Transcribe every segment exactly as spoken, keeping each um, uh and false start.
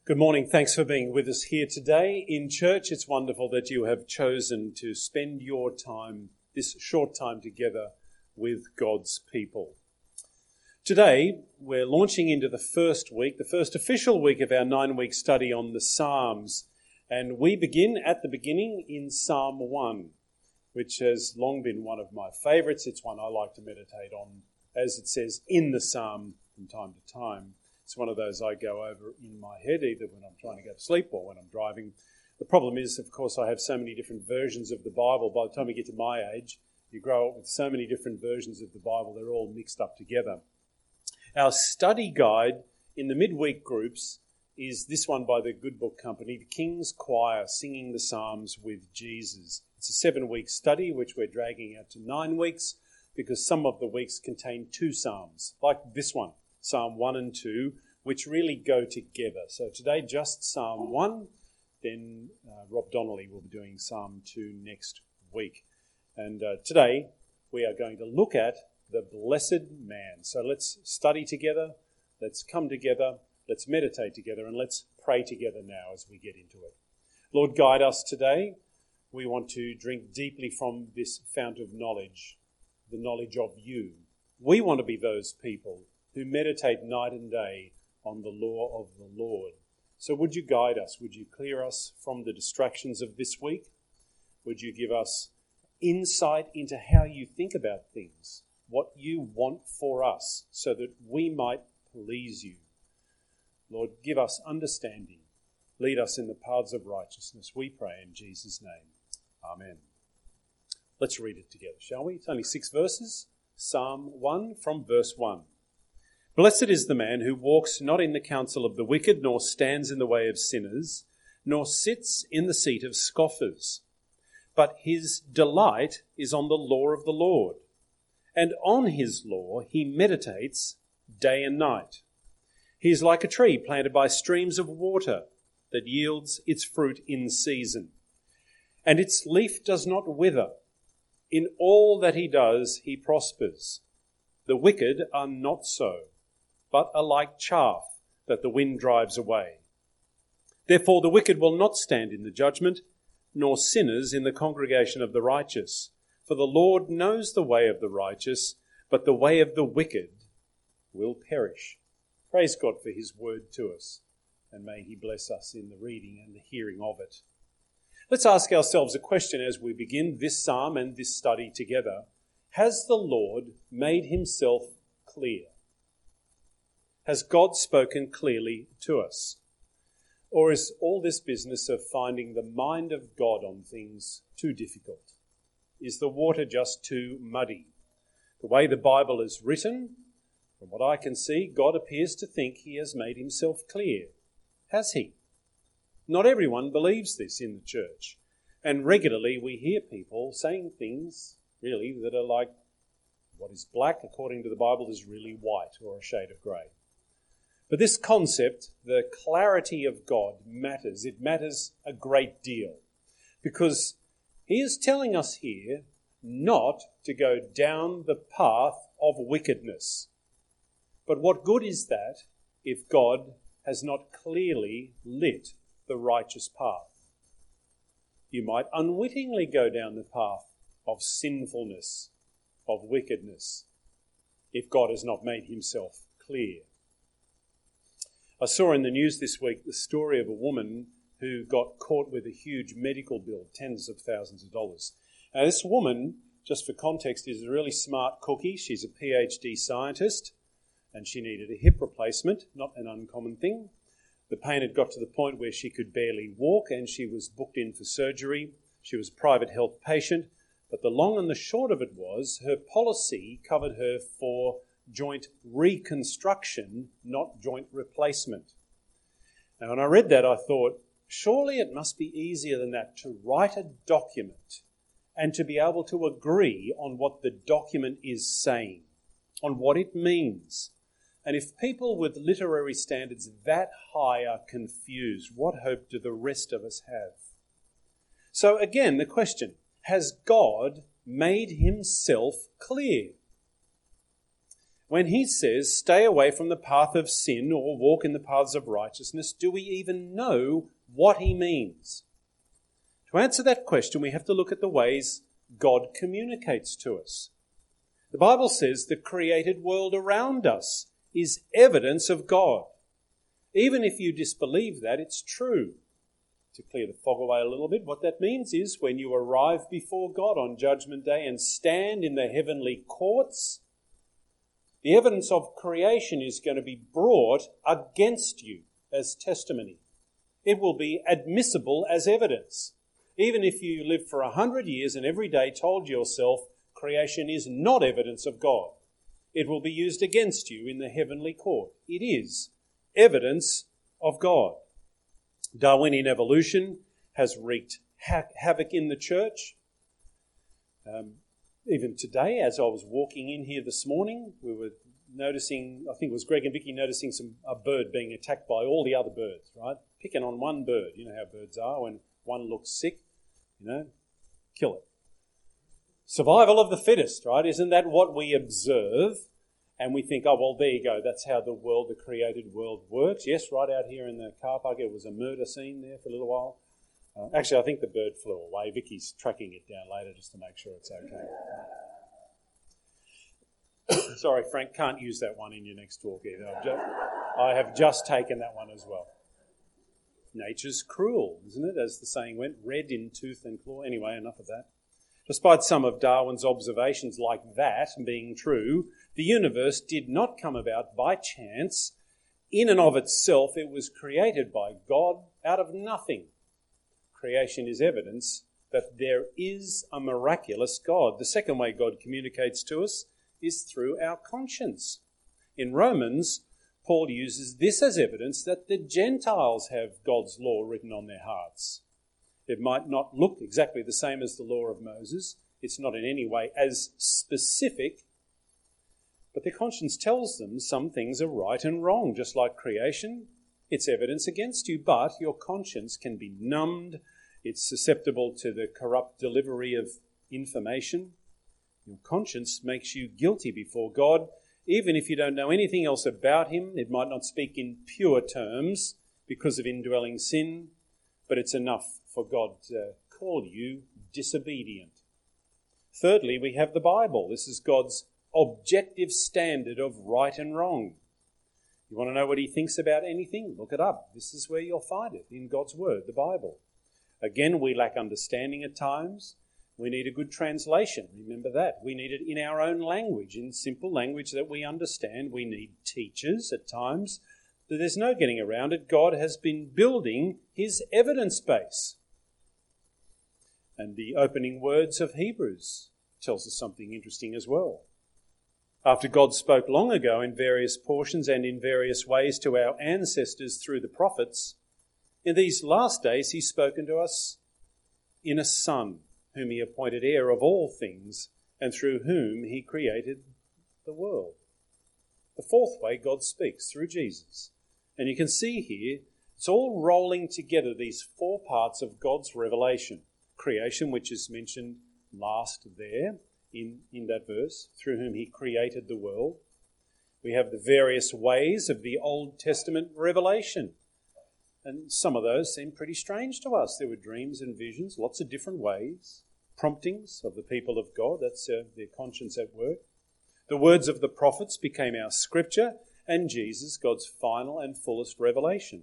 Good morning. Thanks for being with us here today in church. It's wonderful that you have chosen to spend your time, this short time together with God's people. Today, we're launching into the first week, the first official week of our nine-week study on the Psalms. And we begin at the beginning in Psalm one, which has long been one of my favourites. It's one I like to meditate on, as it says in the Psalm from time to time. It's one of those I go over in my head, either when I'm trying to go to sleep or when I'm driving. The problem is, of course, I have so many different versions of the Bible. By the time you get to my age, you grow up with so many different versions of the Bible, they're all mixed up together. Our study guide in the midweek groups is this one by the Good Book Company, the King's Choir, Singing the Psalms with Jesus. It's a seven-week study, which we're dragging out to nine weeks, because some of the weeks contain two psalms, like this one. Psalm one and two, which really go together. So today, just Psalm one, then uh, Rob Donnelly will be doing Psalm two next week. And uh, today, we are going to look at the blessed man. So let's study together, let's come together, let's meditate together, and let's pray together now as we get into it. Lord, guide us today. We want to drink deeply from this fount of knowledge, the knowledge of you. We want to be those people who meditate night and day on the law of the Lord. So would you guide us? Would you clear us from the distractions of this week? Would you give us insight into how you think about things, what you want for us, so that we might please you? Lord, give us understanding. Lead us in the paths of righteousness, we pray in Jesus' name. Amen. Let's read it together, shall we? It's only six verses. Psalm one from verse one. Blessed is the man who walks not in the counsel of the wicked, nor stands in the way of sinners, nor sits in the seat of scoffers. But his delight is on the law of the Lord, and on his law he meditates day and night. He is like a tree planted by streams of water that yields its fruit in season, and its leaf does not wither. In all that he does, he prospers. The wicked are not so, but are like chaff that the wind drives away. Therefore the wicked will not stand in the judgment, nor sinners in the congregation of the righteous. For the Lord knows the way of the righteous, but the way of the wicked will perish. Praise God for his word to us, and may he bless us in the reading and the hearing of it. Let's ask ourselves a question as we begin this psalm and this study together. Has the Lord made himself clear? Has God spoken clearly to us? Or is all this business of finding the mind of God on things too difficult? Is the water just too muddy? The way the Bible is written, from what I can see, God appears to think he has made himself clear. Has he? Not everyone believes this in the church. And regularly we hear people saying things, really, that are like, what is black, according to the Bible, is really white or a shade of grey. But this concept, the clarity of God, matters. It matters a great deal, because he is telling us here not to go down the path of wickedness. But what good is that if God has not clearly lit the righteous path? You might unwittingly go down the path of sinfulness, of wickedness, if God has not made himself clear. I saw in the news this week the story of a woman who got caught with a huge medical bill, tens of thousands of dollars. Now, this woman, just for context, is a really smart cookie. She's a P H D scientist, and she needed a hip replacement, not an uncommon thing. The pain had got to the point where she could barely walk, and she was booked in for surgery. She was a private health patient, but the long and the short of it was her policy covered her for joint reconstruction, not joint replacement. Now, when I read that, I thought, surely it must be easier than that to write a document and to be able to agree on what the document is saying, on what it means. And if people with literary standards that high are confused, what hope do the rest of us have? So again, the question, has God made himself clear? when he says, stay away from the path of sin or walk in the paths of righteousness, do we even know what he means? To answer that question, we have to look at the ways God communicates to us. The Bible says the created world around us is evidence of God. Even if you disbelieve that, it's true. To clear the fog away a little bit, what that means is when you arrive before God on Judgment Day and stand in the heavenly courts, the evidence of creation is going to be brought against you as testimony. It will be admissible as evidence. Even if you live for a hundred years and every day told yourself creation is not evidence of God, it will be used against you in the heavenly court. It is evidence of God. Darwinian evolution has wreaked ha- havoc in the church. Um, even today, as I was walking in here this morning, we were noticing, I think it was Greg and Vicky noticing some a bird being attacked by all the other birds, right? Picking on one bird. You know how birds are. When one looks sick, you know, kill it. Survival of the fittest, right? Isn't that what we observe? And we think, oh, well, there you go. That's how the world, the created world works. Yes, right out here in the car park, it was a murder scene there for a little while. Uh, actually, I think the bird flew away. Vicky's tracking it down later just to make sure it's okay. Sorry, Frank, can't use that one in your next talk either. I've just, I have just taken that one as well. Nature's cruel, isn't it? As the saying went, red in tooth and claw. Anyway, enough of that. Despite some of Darwin's observations like that being true, the universe did not come about by chance. In and of itself, it was created by God out of nothing. Creation is evidence that there is a miraculous God. The second way God communicates to us is through our conscience. In Romans, Paul uses this as evidence that the Gentiles have God's law written on their hearts. It might not look exactly the same as the law of Moses. It's not in any way as specific, but their conscience tells them some things are right and wrong, just like creation. It's evidence against you, but your conscience can be numbed. It's susceptible to the corrupt delivery of information. Your conscience makes you guilty before God, even if you don't know anything else about him. It might not speak in pure terms because of indwelling sin, but it's enough for God to call you disobedient. Thirdly, we have the Bible. This is God's objective standard of right and wrong. You want to know what he thinks about anything? Look it up. This is where you'll find it, in God's Word, the Bible. Again, we lack understanding at times. We need a good translation. Remember that. We need it in our own language, in simple language that we understand. We need teachers at times. But there's no getting around it. God has been building his evidence base. And the opening words of Hebrews tells us something interesting as well. After God spoke long ago in various portions and in various ways to our ancestors through the prophets, in these last days he's spoken to us in a Son, whom he appointed heir of all things, and through whom he created the world. The fourth way God speaks, through Jesus. And you can see here, it's all rolling together, these four parts of God's revelation. Creation, which is mentioned last there in, in that verse, through whom he created the world. We have the various ways of the Old Testament revelation. And some of those seem pretty strange to us. There were dreams and visions, lots of different ways, promptings of the people of God. That's uh, their conscience at work. The words of the prophets became our scripture, and Jesus, God's final and fullest revelation.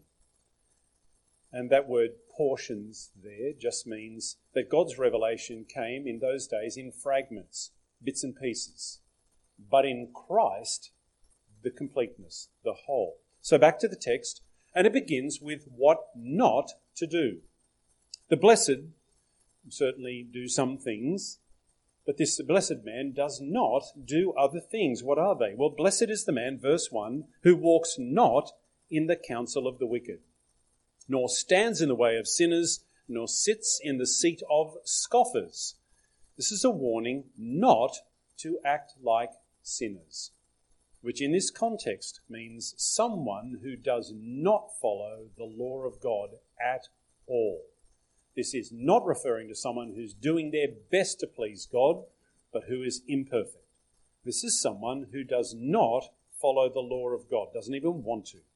And that word portions there just means that God's revelation came in those days in fragments, bits and pieces. But in Christ, the completeness, the whole. So back to the text, and it begins with what not to do. The blessed certainly do some things, but this blessed man does not do other things. What are they? Well, blessed is the man, verse one, who walks not in the counsel of the wicked, nor stands in the way of sinners, nor sits in the seat of scoffers. This is a warning not to act like sinners, which in this context means someone who does not follow the law of God at all. This is not referring to someone who's doing their best to please God, but who is imperfect, This is someone who does not follow the law of God, doesn't even want to.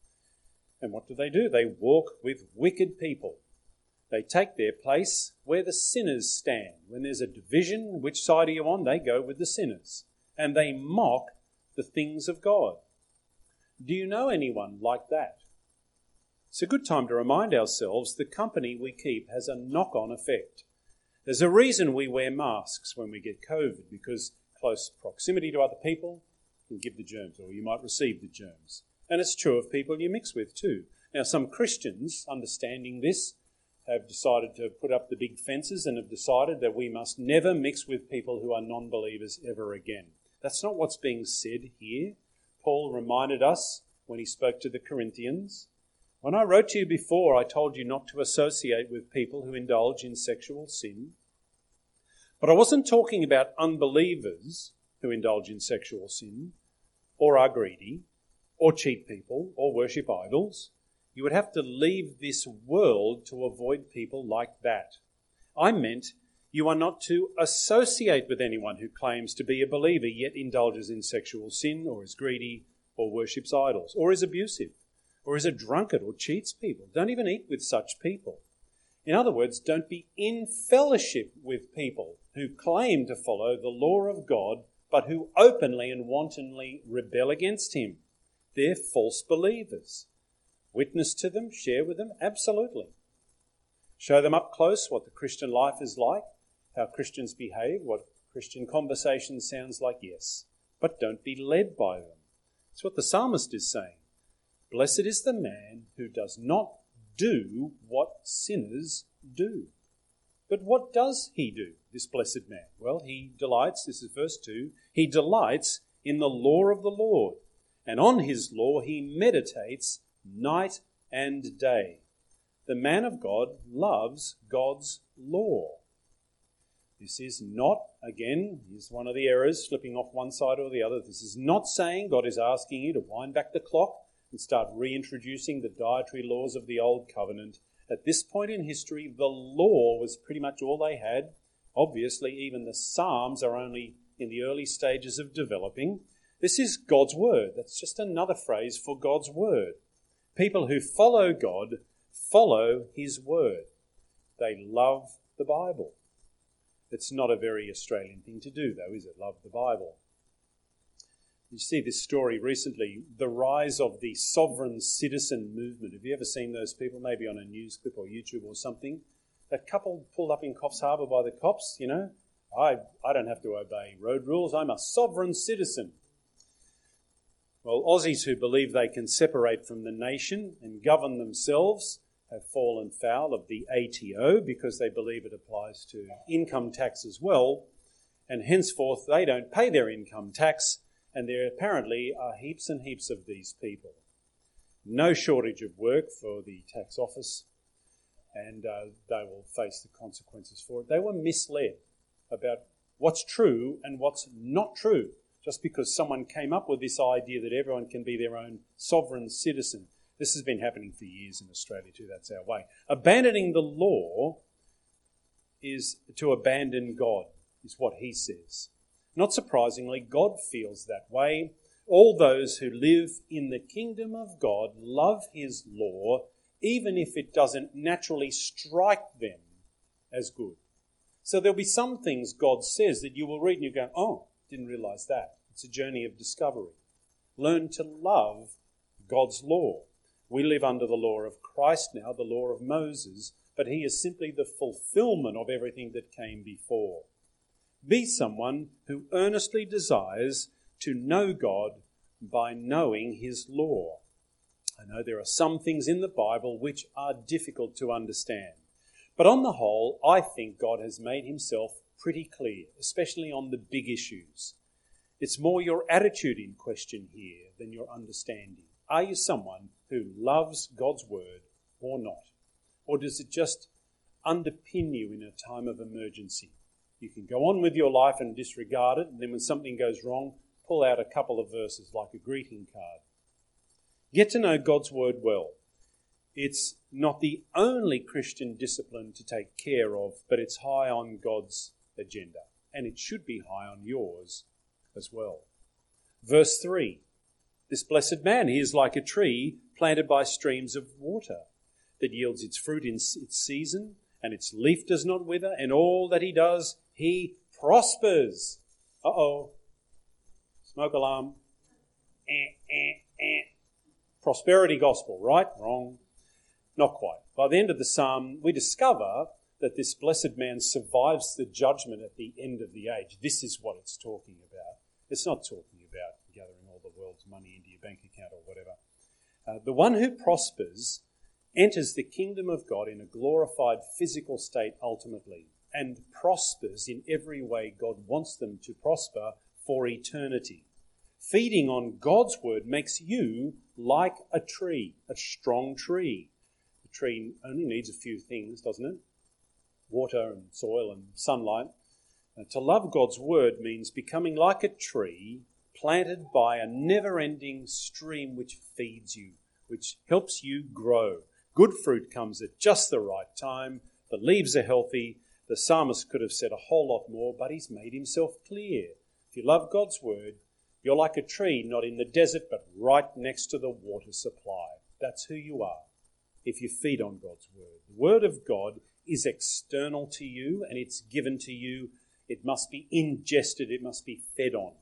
And what do they do? They walk with wicked people. They take their place where the sinners stand. When there's a division, which side are you on? They go with the sinners. And they mock the things of God. Do you know anyone like that? It's a good time to remind ourselves the company we keep has a knock-on effect. There's a reason we wear masks when we get COVID, because close proximity to other people can give the germs, or you might receive the germs. And it's true of people you mix with too. Now, some Christians, understanding this, have decided to put up the big fences and have decided that we must never mix with people who are non-believers ever again. That's not what's being said here. Paul reminded us when he spoke to the Corinthians, when I wrote to you before, I told you not to associate with people who indulge in sexual sin. But I wasn't talking about unbelievers who indulge in sexual sin, or are greedy, or cheat people, or worship idols. You would have to leave this world to avoid people like that. I meant you are not to associate with anyone who claims to be a believer yet indulges in sexual sin, or is greedy, or worships idols, or is abusive, or is a drunkard, or cheats people. Don't even eat with such people. In other words, don't be in fellowship with people who claim to follow the law of God, but who openly and wantonly rebel against him. They're false believers. Witness to them, share with them, absolutely. Show them up close what the Christian life is like, how Christians behave, what Christian conversation sounds like, yes. But don't be led by them. That's what the psalmist is saying. Blessed is the man who does not do what sinners do. But what does he do, this blessed man? Well, he delights, this is verse two, he delights in the law of the Lord, and on his law he meditates night and day. The man of God loves God's law. This is not, again, here's one of the errors, slipping off one side or the other. This is not saying God is asking you to wind back the clock and start reintroducing the dietary laws of the Old Covenant. At this point in history, the law was pretty much all they had. Obviously, even the Psalms are only in the early stages of developing. This is God's word. That's just another phrase for God's word. People who follow God follow his word. They love the Bible. It's not a very Australian thing to do, though, is it? Love the Bible. You see this story recently, the rise of the sovereign citizen movement. Have you ever seen those people, maybe on a news clip or YouTube or something? That couple pulled up in Coffs Harbour by the cops, you know. I, I don't have to obey road rules. I'm a sovereign citizen. Well, Aussies who believe they can separate from the nation and govern themselves have fallen foul of the A T O because they believe it applies to income tax as well, and henceforth they don't pay their income tax, and there apparently are heaps and heaps of these people. No shortage of work for the tax office, and uh, they will face the consequences for it. They were misled about what's true and what's not true, just because someone came up with this idea that everyone can be their own sovereign citizen. This has been happening for years in Australia too, that's our way. Abandoning the law is to abandon God, is what he says. Not surprisingly, God feels that way. All those who live in the kingdom of God love his law, even if it doesn't naturally strike them as good. So there'll be some things God says that you will read and you go, oh, didn't realise that. It's a journey of discovery. Learn to love God's law. We live under the law of Christ now, the law of Moses, but he is simply the fulfilment of everything that came before. Be someone who earnestly desires to know God by knowing his law. I know there are some things in the Bible which are difficult to understand, but on the whole, I think God has made himself pretty clear, especially on the big issues. It's more your attitude in question here than your understanding. Are you someone who loves God's word or not? Or does it just underpin you in a time of emergency? You can go on with your life and disregard it, and then when something goes wrong, pull out a couple of verses like a greeting card. Get to know God's word well. It's not the only Christian discipline to take care of, but it's high on God's agenda, and it should be high on yours as well. Verse three, this blessed man, he is like a tree planted by streams of water that yields its fruit in its season, and its leaf does not wither, and all that he does, he prospers. Uh-oh. Smoke alarm. Eh, eh, eh. Prosperity gospel, right? Wrong. Not quite. By the end of the psalm, we discover that this blessed man survives the judgment at the end of the age. This is what it's talking about. It's not talking about gathering all the world's money into your bank account or whatever. Uh, the one who prospers enters the kingdom of God in a glorified physical state ultimately, and prospers in every way God wants them to prosper for eternity. Feeding on God's word makes you like a tree, a strong tree. The tree only needs a few things, doesn't it? Water and soil and sunlight. Uh, to love God's word means becoming like a tree planted by a never-ending stream which feeds you, which helps you grow. Good fruit comes at just the right time. The leaves are healthy. The psalmist could have said a whole lot more, but he's made himself clear. If you love God's word, you're like a tree, not in the desert, but right next to the water supply. That's who you are if you feed on God's word. The word of God is external to you, and it's given to you. It must be ingested. It must be fed on.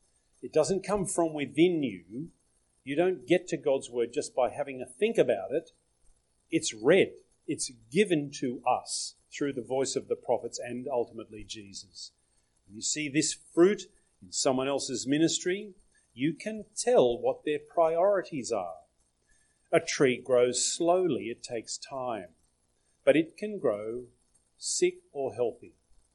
It doesn't come from within you. You don't get to God's word just by having a think about it. It's read. It's given to us through the voice of the prophets and ultimately Jesus. When you see this fruit in someone else's ministry, you can tell what their priorities are. A tree grows slowly. It takes time. But it can grow sick or healthy.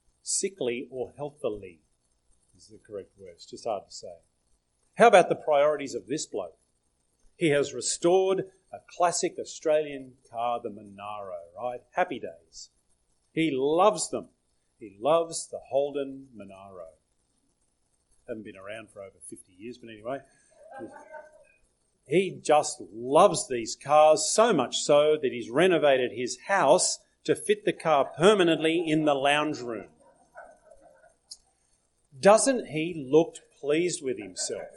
Sickly or healthily is the correct word. It's just hard to say. How about the priorities of this bloke? He has restored a classic Australian car, the Monaro, right? Happy days. He loves them. He loves the Holden Monaro. Haven't been around for over fifty years, but anyway. He just loves these cars, so much so that he's renovated his house to fit the car permanently in the lounge room. Doesn't he look pleased with himself?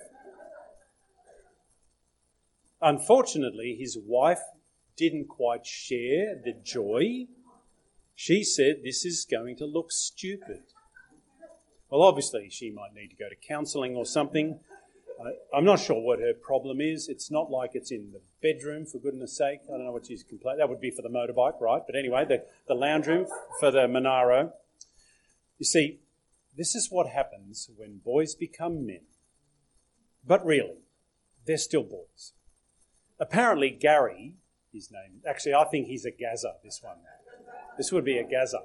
Unfortunately, his wife didn't quite share the joy. She said, this is going to look stupid. Well, obviously, she might need to go to counselling or something. I'm not sure what her problem is. It's not like it's in the bedroom, for goodness sake. I don't know what she's complaining. That would be for the motorbike, right? But anyway, the, the lounge room for the Monaro. You see, this is what happens when boys become men. But really, they're still boys. Apparently, Gary, his name, actually, I think he's a Gazza, this one. This would be a Gazza.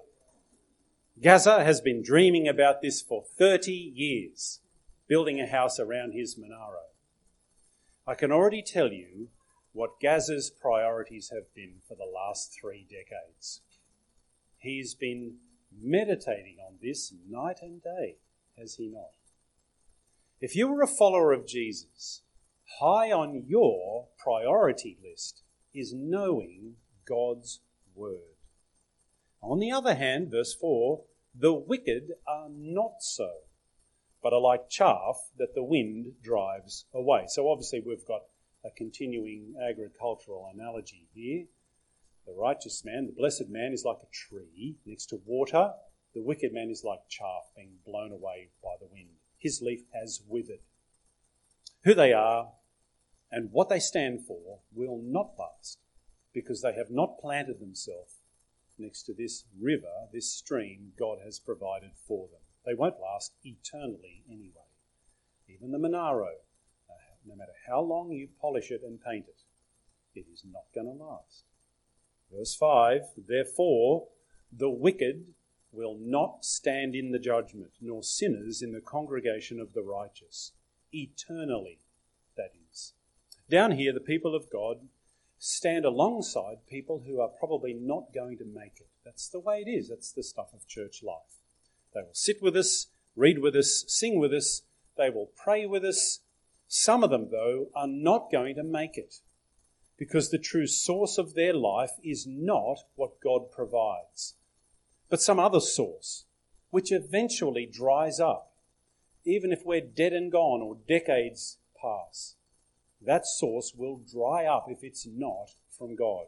Gazza has been dreaming about this for thirty years, building a house around his Monaro. I can already tell you what Gazza's priorities have been for the last three decades. He's been meditating on this night and day, has he not? If you were a follower of Jesus, high on your priority list is knowing God's word. On the other hand, verse four, the wicked are not so, but are like chaff that the wind drives away. So obviously we've got a continuing agricultural analogy here. The righteous man, the blessed man, is like a tree next to water. The wicked man is like chaff being blown away by the wind. His leaf has withered. Who they are and what they stand for will not last, because they have not planted themselves next to this river, this stream God has provided for them. They won't last eternally anyway. Even the Monaro, uh, no matter how long you polish it and paint it, it is not going to last. Verse five, therefore the wicked will not stand in the judgment, nor sinners in the congregation of the righteous. Eternally, that is. Down here, the people of God stand alongside people who are probably not going to make it. That's the way it is. That's the stuff of church life. They will sit with us, read with us, sing with us. They will pray with us. Some of them, though, are not going to make it, because the true source of their life is not what God provides, but some other source, which eventually dries up. even if we're dead and gone or decades pass, that source will dry up if it's not from God.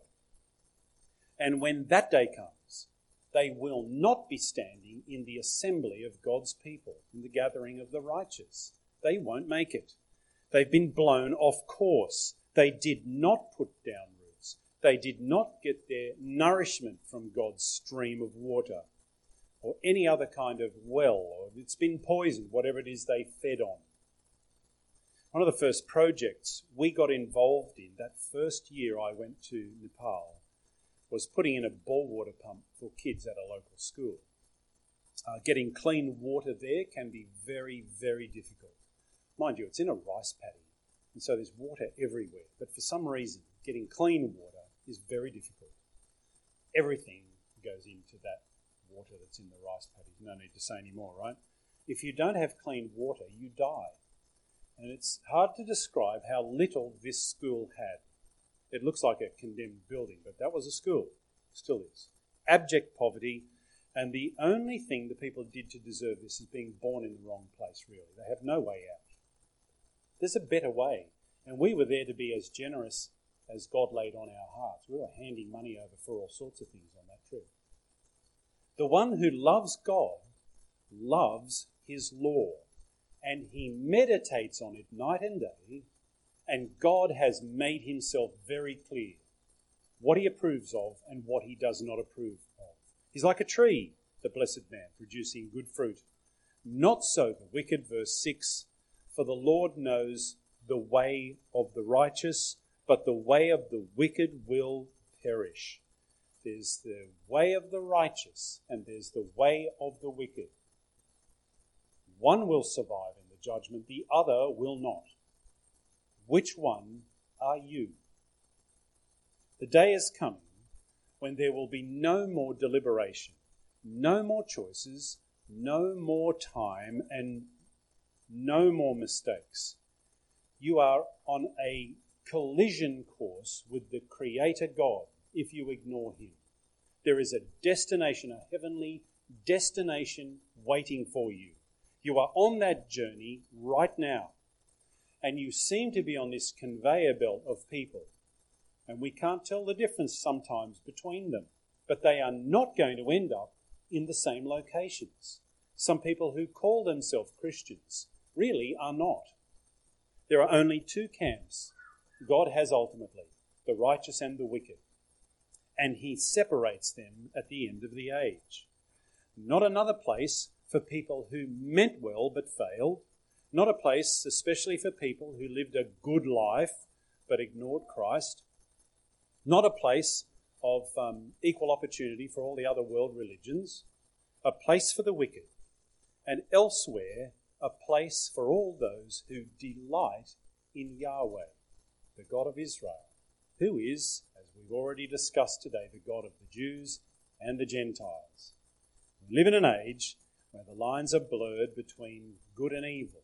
And when that day comes, they will not be standing in the assembly of God's people, in the gathering of the righteous. They won't make it. They've been blown off course. They did not put down roots. They did not get their nourishment from God's stream of water or any other kind of well, or it's been poisoned, whatever it is they fed on. One of the first projects we got involved in that first year I went to Nepal was putting in a bore water pump for kids at a local school. Uh, getting clean water there can be very, very difficult. Mind you, it's in a rice paddy, and so there's water everywhere. But for some reason, getting clean water is very difficult. Everything goes into that water that's in the rice paddy. No need to say any more, right? If you don't have clean water, you die. And it's hard to describe how little this school had. It looks like a condemned building, but that was a school. Still is. Abject poverty, and the only thing the people did to deserve this is being born in the wrong place, really. They have no way out. There's a better way, and we were there to be as generous as God laid on our hearts. We were handing money over for all sorts of things on that trip. The one who loves God loves his law, and he meditates on it night and day, and God has made himself very clear what he approves of and what he does not approve of. He's like a tree, the blessed man, producing good fruit. Not so the wicked, verse six, for the Lord knows the way of the righteous, but the way of the wicked will perish. There's the way of the righteous, and there's the way of the wicked. One will survive in the judgment, the other will not. Which one are you? The day is coming when there will be no more deliberation, no more choices, no more time, and no more mistakes. You are on a collision course with the Creator God if you ignore him. There is a destination, a heavenly destination waiting for you. You are on that journey right now. And you seem to be on this conveyor belt of people. And we can't tell the difference sometimes between them. But they are not going to end up in the same locations. Some people who call themselves Christians really are not. There are only two camps God has ultimately, the righteous and the wicked. And he separates them at the end of the age. Not another place for people who meant well but failed. Not a place especially for people who lived a good life but ignored Christ. Not a place of um, equal opportunity for all the other world religions. A place for the wicked. And elsewhere, a place for all those who delight in Yahweh, the God of Israel, who is, as we've already discussed today, the God of the Jews and the Gentiles. We live in an age where the lines are blurred between good and evil,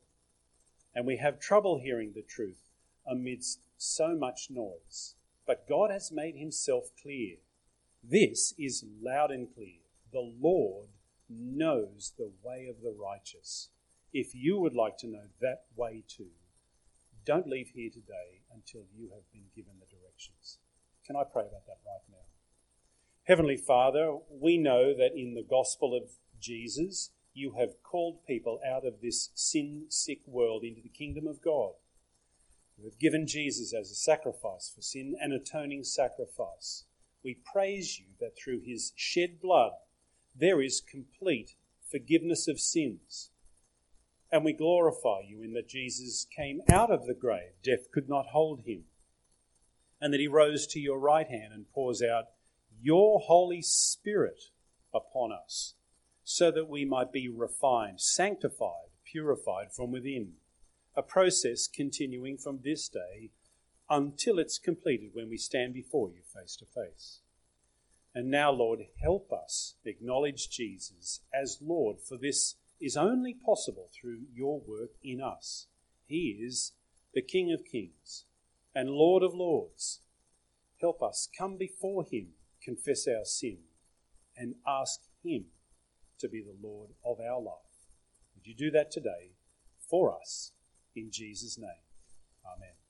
and we have trouble hearing the truth amidst so much noise. But God has made himself clear. This is loud and clear. The Lord knows the way of the righteous. If you would like to know that way too, don't leave here today until you have been given the directions. Can I pray about that right now? Heavenly Father, we know that in the gospel of Jesus, you have called people out of this sin-sick world into the kingdom of God. You have given Jesus as a sacrifice for sin, an atoning sacrifice. We praise you that through his shed blood there is complete forgiveness of sins. And we glorify you in that Jesus came out of the grave. Death could not hold him. And that he rose to your right hand and pours out your Holy Spirit upon us so that we might be refined, sanctified, purified from within. A process continuing from this day until it's completed when we stand before you face to face. And now, Lord, help us acknowledge Jesus as Lord, for this is only possible through your work in us. He is the King of Kings and Lord of Lords. Help us come before him, confess our sin, and ask him to be the Lord of our life. Would you do that today for us. In Jesus' name, amen.